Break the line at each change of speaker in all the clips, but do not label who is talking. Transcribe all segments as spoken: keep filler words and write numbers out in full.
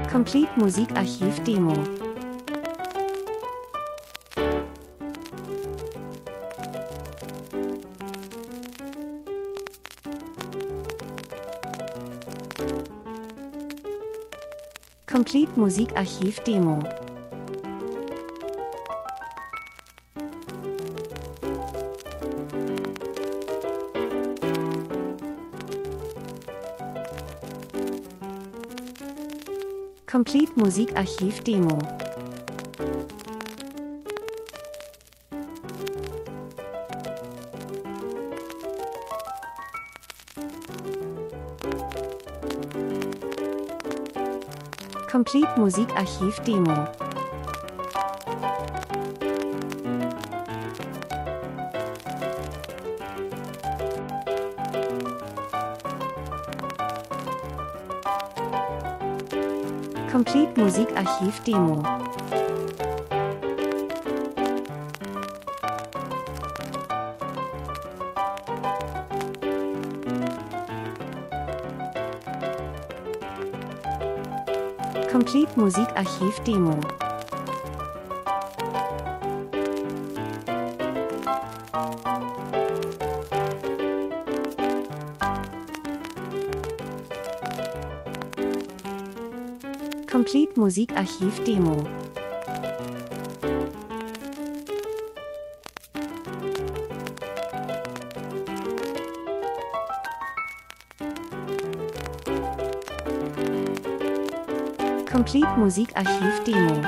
Complete Musikarchiv Demo. Complete Musikarchiv Demo. Complete Musikarchiv Demo. Complete Musikarchiv Demo. Complete Musikarchiv Demo. Complete Musikarchiv Demo. Complete Musikarchiv Demo. Complete Musikarchiv Demo.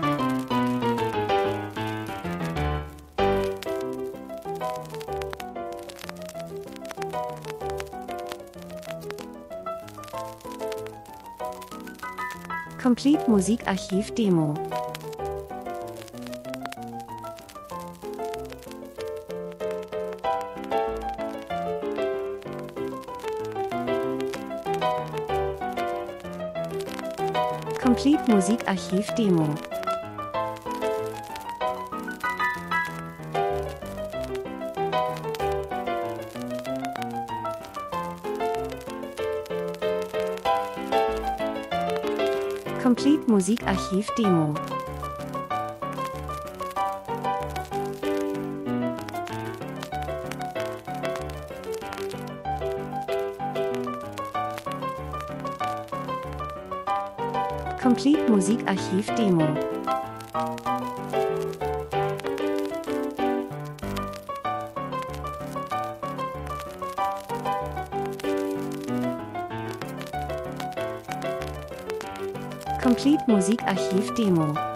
Complete Musikarchiv Demo. Complete Musikarchiv Demo. Complete Musikarchiv Demo. Complete Musikarchiv Demo. Complete Musikarchiv Demo.